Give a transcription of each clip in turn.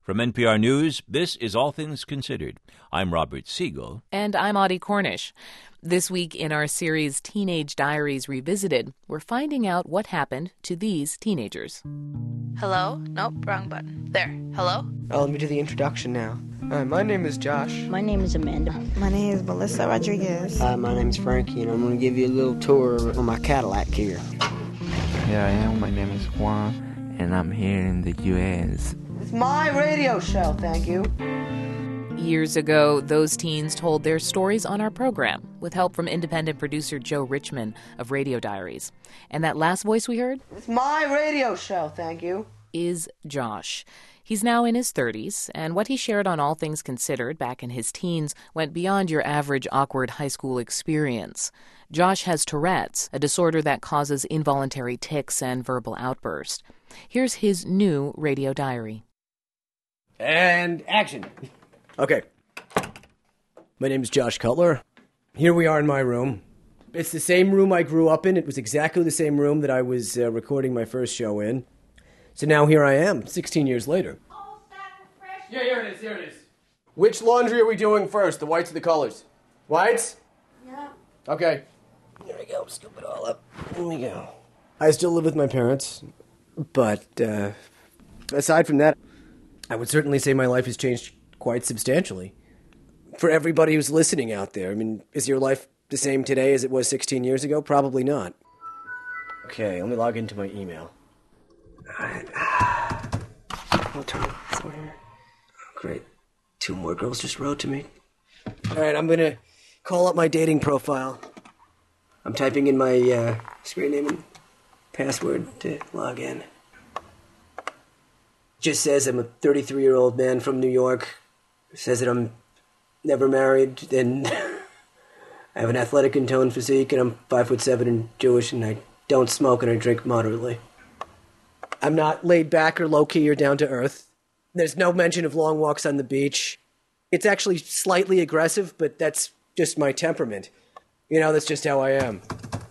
From NPR News, this is All Things Considered. I'm Robert Siegel. And I'm Audie Cornish. This week in our series Teenage Diaries Revisited, we're finding out what happened to these teenagers. Hello? Nope, wrong button. There. Hello? Oh, let me do the introduction now. My name is Josh. My name is Amanda. My name is Melissa Rodriguez. Hi, my name is Frankie, and I'm going to give you a little tour on my Cadillac here. Here I am. My name is Juan, and I'm here in the U.S. It's my radio show, thank you. Years ago, those teens told their stories on our program with help from independent producer Joe Richman of Radio Diaries. And that last voice we heard? It's my radio show, thank you. Is Josh. He's now in his 30s, and what he shared on All Things Considered back in his teens went beyond your average awkward high school experience. Josh has Tourette's, a disorder that causes involuntary tics and verbal outbursts. Here's his new radio diary. And action. Okay. My name is Josh Cutler. Here we are in my room. It's the same room I grew up in. It was exactly the same room that I was recording my first show in. So now here I am, 16 years later. Yeah, here it is. Which laundry are we doing first, the whites or the colors? Whites? Yeah. Okay. Here we go, scoop it all up. Here we go. I still live with my parents, but aside from that, I would certainly say my life has changed quite substantially. For everybody who's listening out there, I mean, is your life the same today as it was 16 years ago? Probably not. Okay, let me log into my email. Alright. I'll turn this over here. Great. 2 more girls just wrote to me. Alright, I'm gonna call up my dating profile. I'm typing in my screen name and password to log in. Just says I'm a 33-year-old man from New York. Says that I'm never married, and I have an athletic and toned physique, and I'm 5'7" and Jewish, and I don't smoke and I drink moderately. I'm not laid back or low-key or down to earth. There's no mention of long walks on the beach. It's actually slightly aggressive, but that's just my temperament. You know, that's just how I am.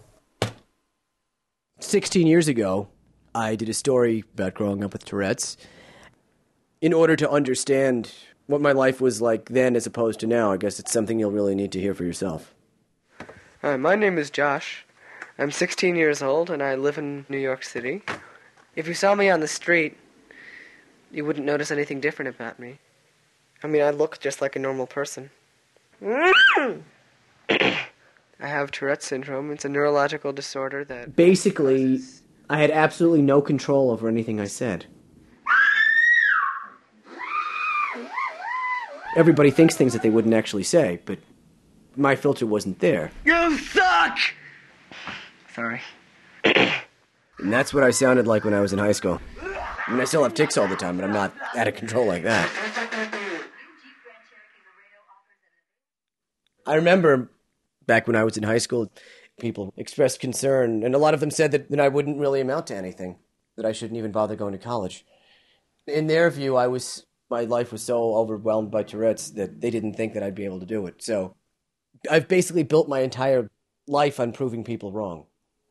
16 years ago, I did a story about growing up with Tourette's. In order to understand what my life was like then as opposed to now, I guess it's something you'll really need to hear for yourself. Hi, my name is Josh. I'm 16 years old, and I live in New York City. If you saw me on the street, you wouldn't notice anything different about me. I mean, I look just like a normal person. I have Tourette's syndrome. It's a neurological disorder that... Basically, I had absolutely no control over anything I said. Everybody thinks things that they wouldn't actually say, but my filter wasn't there. You suck! Sorry. And that's what I sounded like when I was in high school. I mean, I still have tics all the time, but I'm not out of control like that. I remember back when I was in high school, people expressed concern, and a lot of them said that I wouldn't really amount to anything, that I shouldn't even bother going to college. In their view, my life was so overwhelmed by Tourette's that they didn't think that I'd be able to do it. So I've basically built my entire life on proving people wrong.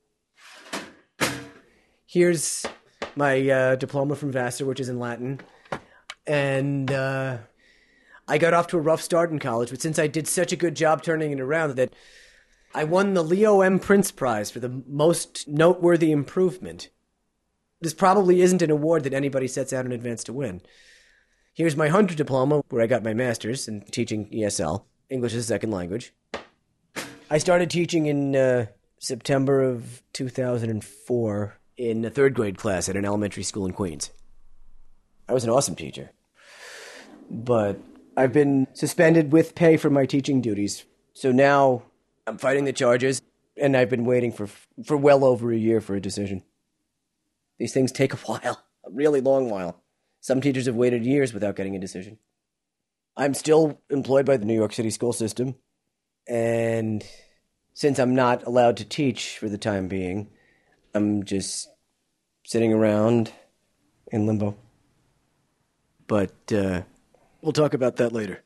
Here's my diploma from Vassar, which is in Latin. And I got off to a rough start in college, but since I did such a good job turning it around that I won the Leo M. Prince Prize for the most noteworthy improvement. This probably isn't an award that anybody sets out in advance to win. Here's my Hunter diploma, where I got my master's in teaching ESL, English as a Second Language. I started teaching in September of 2004 in a 3rd grade class at an elementary school in Queens. I was an awesome teacher. But I've been suspended with pay for my teaching duties. So now I'm fighting the charges, and I've been waiting for well over a year for a decision. These things take a while, a really long while. Some teachers have waited years without getting a decision. I'm still employed by the New York City school system, and since I'm not allowed to teach for the time being, I'm just sitting around in limbo. But we'll talk about that later.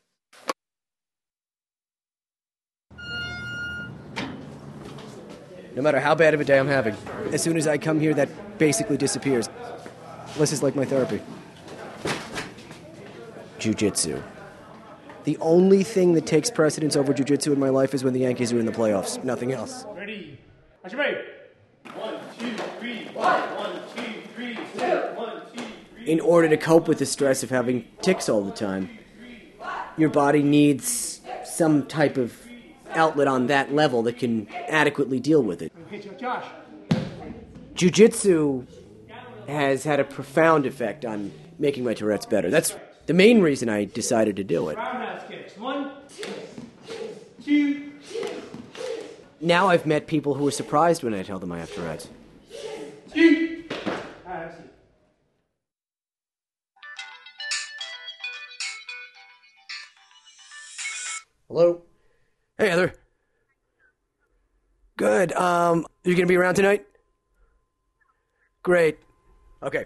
No matter how bad of a day I'm having, as soon as I come here, that basically disappears. This is like my therapy. jiu-jitsu. The only thing that takes precedence over jiu-jitsu in my life is when the Yankees are in the playoffs. Nothing else. Ready. Action, ready. 1, 2, 3, 1, 2, 3, 1, 2, 3. In order to cope with the stress of having tics all the time, your body needs some type of outlet on that level that can adequately deal with it. Okay, Josh. Jiu-jitsu has had a profound effect on making my Tourette's better. That's the main reason I decided to do it. Roundhouse kicks. 1, 2. Now I've met people who are surprised when I tell them I have Tourette's. 2. Hello? Hey, Heather. Good. You gonna be around tonight? Great. Okay.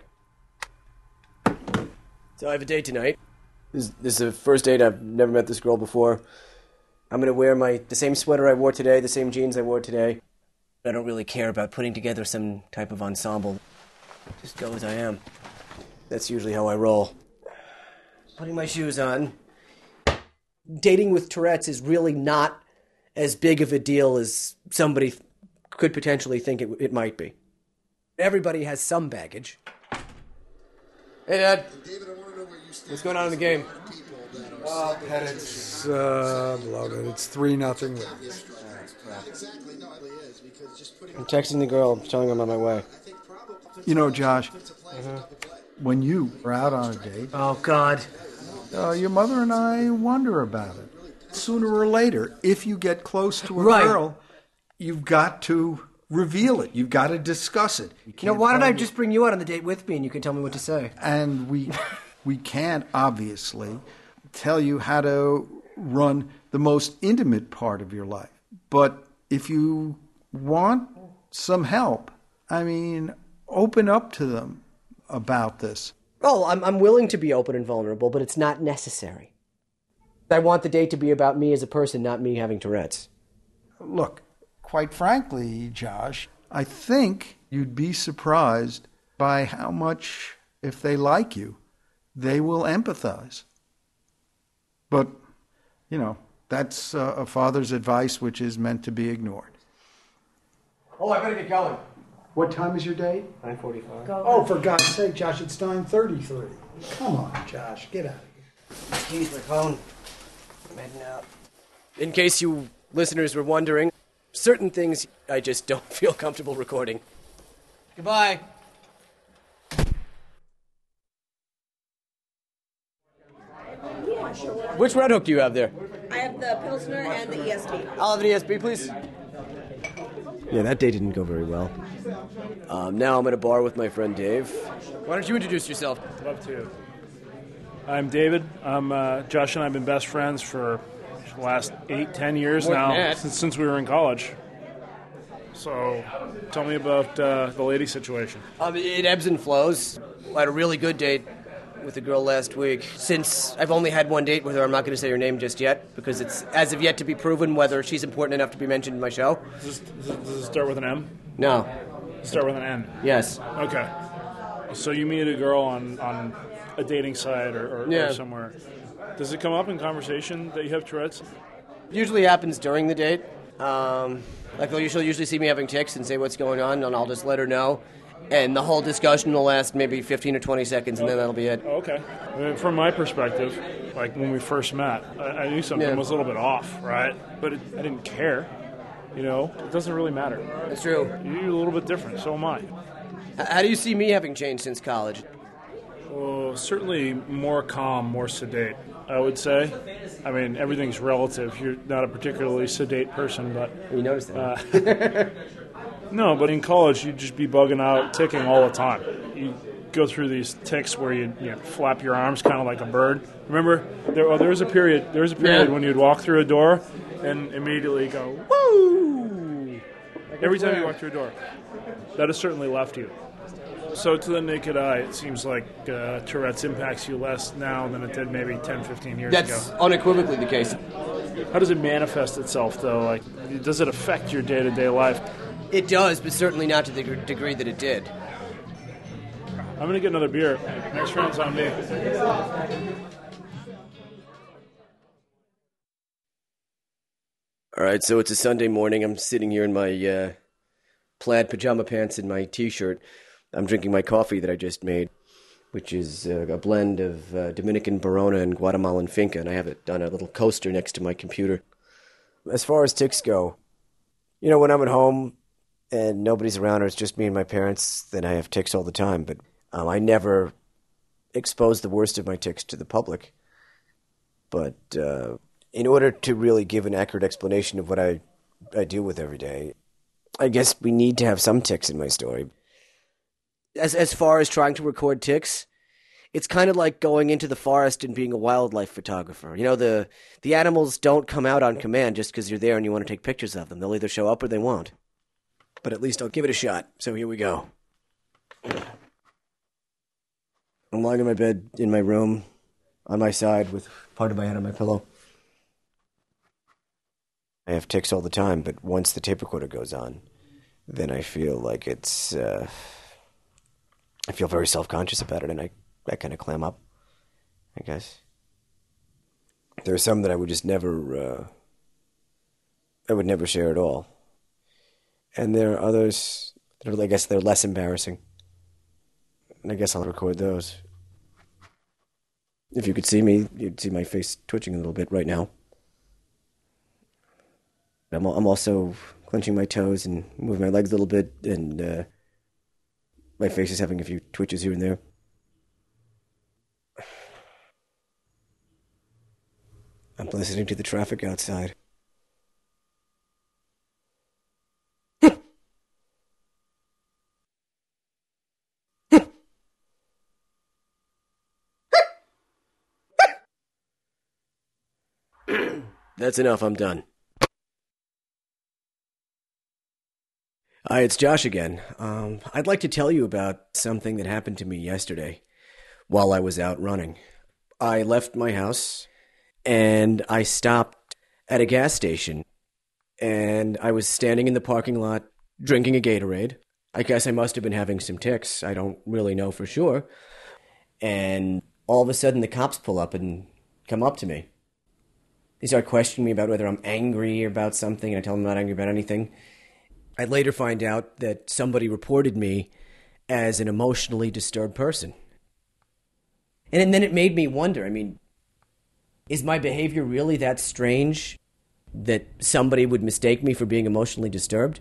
So I have a date tonight. This is the first date. I've never met this girl before. I'm gonna wear the same sweater I wore today, the same jeans I wore today. I don't really care about putting together some type of ensemble. Just go as I am. That's usually how I roll. Putting my shoes on. Dating with Tourette's is really not as big of a deal as somebody could potentially think it might be. Everybody has some baggage. Hey, Dad. What's going on in the game? Pat, it's bloated. It's 3-0 Lakers. I'm texting the girl, telling her I'm on my way. You know, Josh, when you were out on a date, Oh, God. your mother and I wonder about it. Sooner or later, if you get close to a Right. girl, you've got to reveal it. You've got to discuss it. Why don't I just bring you out on the date with me and you can tell me what to say? And we can't, obviously, tell you how to run the most intimate part of your life. But if you want some help, I mean, open up to them about this. Oh, I'm willing to be open and vulnerable, but it's not necessary. I want the date to be about me as a person, not me having Tourette's. Look, quite frankly, Josh, I think you'd be surprised by how much, if they like you, they will empathize. But, that's a father's advice which is meant to be ignored. Oh, I better get going. What time is your date? 9:45. Oh, for God's sake, Josh, it's 9:33. Come on, Josh, get out of here. Excuse my phone. I'm heading out. In case you listeners were wondering, certain things I just don't feel comfortable recording. Goodbye. Which Red Hook do you have there? I have the Pilsner and the ESB. I'll have an ESB, please. Yeah, that day didn't go very well. Now I'm at a bar with my friend Dave. Why don't you introduce yourself? Love to. I'm David. Josh and I have been best friends for the last 8-10 years More than now, that. since we were in college. So, tell me about the lady situation. It ebbs and flows. I had a really good date with a girl last week. Since I've only had one date with her, I'm not going to say her name just yet, because it's as of yet to be proven whether she's important enough to be mentioned in my show. Does it start with an M? No. Start with an N? Yes. Okay. So you meet a girl on a dating site or somewhere. Does it come up in conversation that you have Tourette's? Usually happens during the date. She'll usually see me having tics and say what's going on, and I'll just let her know. And the whole discussion will last maybe 15 or 20 seconds, and then that'll be it. Okay. I mean, from my perspective, like when we first met, I knew something was a little bit off, right? But I didn't care. It doesn't really matter. That's true. You're a little bit different, so am I. How do you see me having changed since college? Well, certainly more calm, more sedate, I would say. I mean, everything's relative. You're not a particularly sedate person, but... You noticed that. No, but in college, you'd just be bugging out, ticking all the time. You go through these tics where you flap your arms kind of like a bird. Remember, there was a period when you'd walk through a door and immediately go, woo! Every time you walk through a door. That has certainly left you. So to the naked eye, it seems like Tourette's impacts you less now than it did maybe 10, 15 years ago. That's unequivocally the case. How does it manifest itself, though? Like, does it affect your day-to-day life? It does, but certainly not to the degree that it did. I'm going to get another beer. Next round's on me. All right, so it's a Sunday morning. I'm sitting here in my plaid pajama pants and my T-shirt. I'm drinking my coffee that I just made, which is a blend of Dominican Barona and Guatemalan Finca, and I have it on a little coaster next to my computer. As far as tics go, when I'm at home and nobody's around or it's just me and my parents, then I have tics all the time, but I never expose the worst of my tics to the public. But in order to really give an accurate explanation of what I deal with every day, I guess we need to have some tics in my story. As far as trying to record tics, it's kind of like going into the forest and being a wildlife photographer. The animals don't come out on command just because you're there and you want to take pictures of them. They'll either show up or they won't. But at least I'll give it a shot. So here we go. I'm lying in my bed in my room, on my side, with part of my head on my pillow. I have tics all the time, but once the tape recorder goes on, then I feel like it's... I feel very self-conscious about it, and I kind of clam up, I guess. There are some that I would just never... I would never share at all. And there are others that are, I guess, they're less embarrassing. And I guess I'll record those. If you could see me, you'd see my face twitching a little bit right now. I'm also clenching my toes and moving my legs a little bit, and my face is having a few twitches here and there. I'm listening to the traffic outside. That's enough, I'm done. Hi, it's Josh again. I'd like to tell you about something that happened to me yesterday while I was out running. I left my house and I stopped at a gas station, and I was standing in the parking lot drinking a Gatorade. I guess I must have been having some tics. I don't really know for sure. And all of a sudden the cops pull up and come up to me. They start questioning me about whether I'm angry about something, and I tell them I'm not angry about anything. I later find out that somebody reported me as an emotionally disturbed person. And then it made me wonder, is my behavior really that strange that somebody would mistake me for being emotionally disturbed?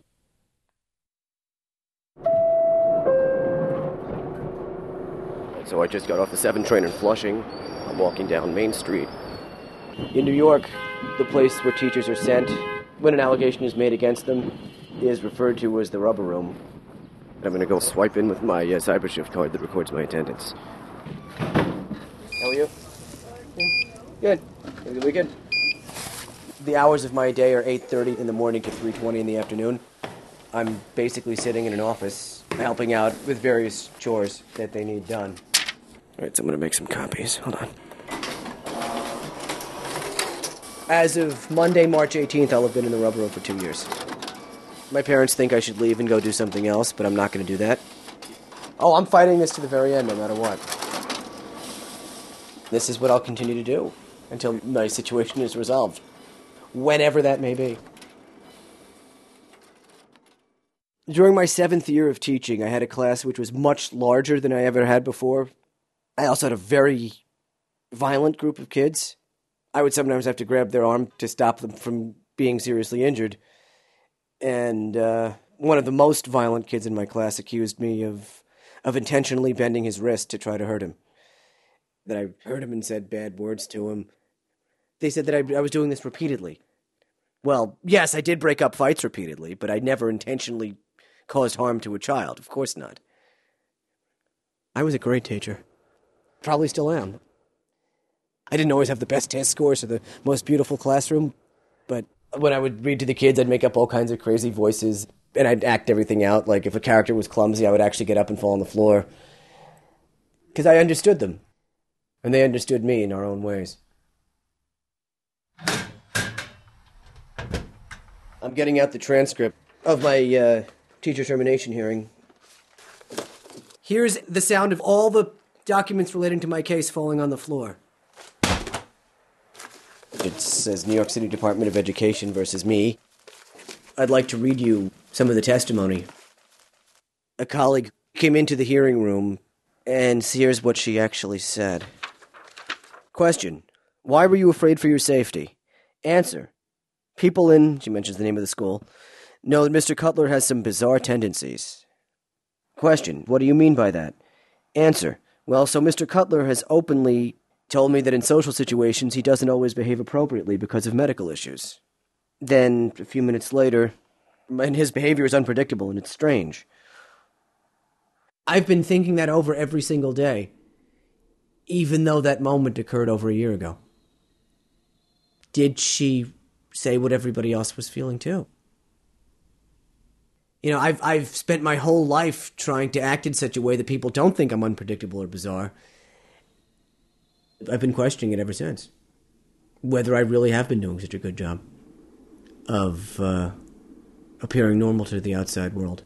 So I just got off the 7 train in Flushing. I'm walking down Main Street. In New York, the place where teachers are sent when an allegation is made against them is referred to as the rubber room. I'm going to go swipe in with my CyberShift card that records my attendance. How are you? Good. Have a good weekend? The hours of my day are 8:30 in the morning to 3:20 in the afternoon. I'm basically sitting in an office helping out with various chores that they need done. All right, so I'm going to make some copies. Hold on. As of Monday, March 18th, I'll have been in the rubber room for 2 years. My parents think I should leave and go do something else, but I'm not going to do that. Oh, I'm fighting this to the very end, no matter what. This is what I'll continue to do until my situation is resolved, whenever that may be. During my 7th year of teaching, I had a class which was much larger than I ever had before. I also had a very violent group of kids. I would sometimes have to grab their arm to stop them from being seriously injured. And one of the most violent kids in my class accused me of intentionally bending his wrist to try to hurt him. That I hurt him and said bad words to him. They said that I was doing this repeatedly. Well, yes, I did break up fights repeatedly, but I never intentionally caused harm to a child. Of course not. I was a great teacher. Probably still am. I didn't always have the best test scores or the most beautiful classroom, but when I would read to the kids, I'd make up all kinds of crazy voices, and I'd act everything out. Like, if a character was clumsy, I would actually get up and fall on the floor. Because I understood them, and they understood me in our own ways. I'm getting out the transcript of my teacher termination hearing. Here's the sound of all the documents relating to my case falling on the floor. It says New York City Department of Education versus me. I'd like to read you some of the testimony. A colleague came into the hearing room, and here's what she actually said. Question: why were you afraid for your safety? Answer: people in, she mentions the name of the school, know that Mr. Cutler has some bizarre tendencies. Question: what do you mean by that? Answer: well, so Mr. Cutler has openly told me that in social situations he doesn't always behave appropriately because of medical issues. Then, a few minutes later, and his behavior is unpredictable and it's strange. I've been thinking that over every single day, even though that moment occurred over a year ago. Did she say what everybody else was feeling too? You know, I've spent my whole life trying to act in such a way that people don't think I'm unpredictable or bizarre. I've been questioning it ever since. Whether I really have been doing such a good job of appearing normal to the outside world.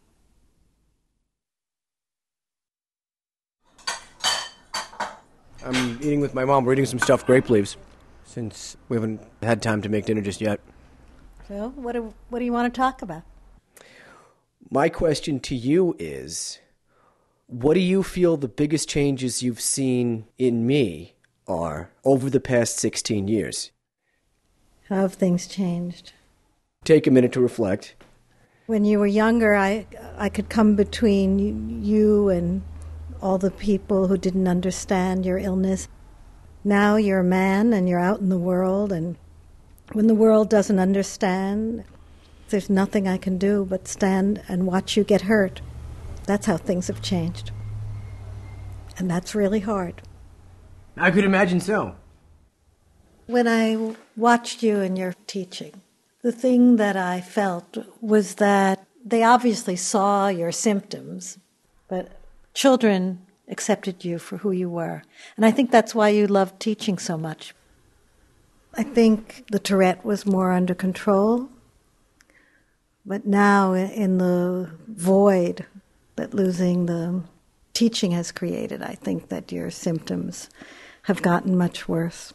I'm eating with my mom. We're eating some stuffed grape leaves, since we haven't had time to make dinner just yet. So, what do you want to talk about? My question to you is, what do you feel the biggest changes you've seen in me are over the past 16 years? How have things changed? Take a minute to reflect. When you were younger, I could come between you and all the people who didn't understand your illness. Now you're a man and you're out in the world, and when the world doesn't understand, there's nothing I can do but stand and watch you get hurt. That's how things have changed. And that's really hard. I could imagine so. When I watched you and your teaching, the thing that I felt was that they obviously saw your symptoms, but children accepted you for who you were. And I think that's why you loved teaching so much. I think the Tourette was more under control, but now in the void that losing the teaching has created, I think that your symptoms have gotten much worse.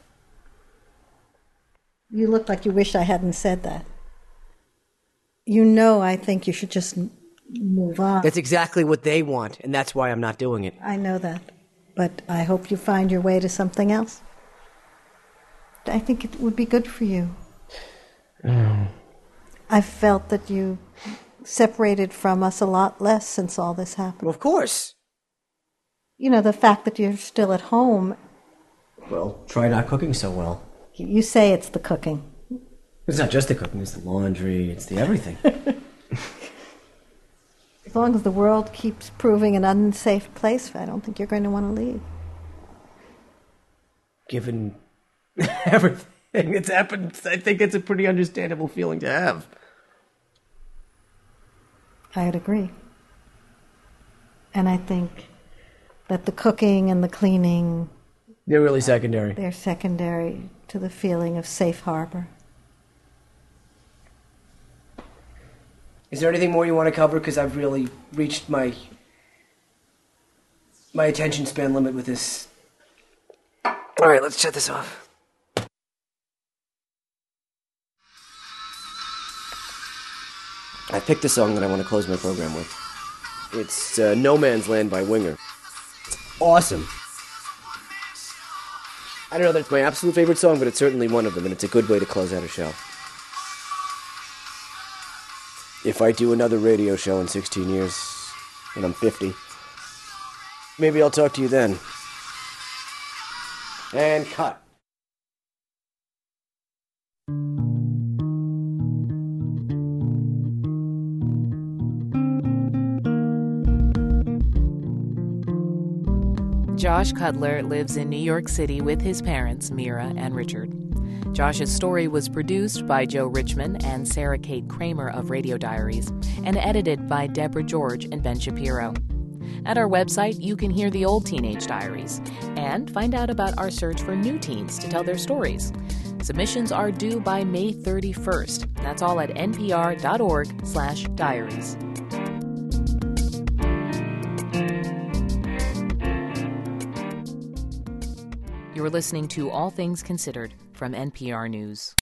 You look like you wish I hadn't said that. You know, I think you should just move on. That's exactly what they want, and that's why I'm not doing it. I know that, but I hope you find your way to something else. I think it would be good for you. I've felt that you separated from us a lot less since all this happened. Well, of course. You know, the fact that you're still at home. Well, try not cooking so well. You say it's the cooking. It's not just the cooking, it's the laundry, it's the everything. As long as the world keeps proving an unsafe place, I don't think you're going to want to leave. Given everything that's happened, I think it's a pretty understandable feeling to have. I'd agree. And I think that the cooking and the cleaning... They're really secondary. They're secondary to the feeling of safe harbor. Is there anything more you want to cover? Because I've really reached my attention span limit with this. All right, let's shut this off. I picked a song that I want to close my program with. It's No Man's Land by Winger. It's awesome. I don't know that it's my absolute favorite song, but it's certainly one of them, and it's a good way to close out a show. If I do another radio show in 16 years, and I'm 50, maybe I'll talk to you then. And cut. Josh Cutler lives in New York City with his parents, Mira and Richard. Josh's story was produced by Joe Richman and Sarah Kate Kramer of Radio Diaries and edited by Deborah George and Ben Shapiro. At our website, you can hear the old Teenage Diaries and find out about our search for new teens to tell their stories. Submissions are due by May 31st. That's all at npr.org/diaries. You're You're listening to All Things Considered from NPR News.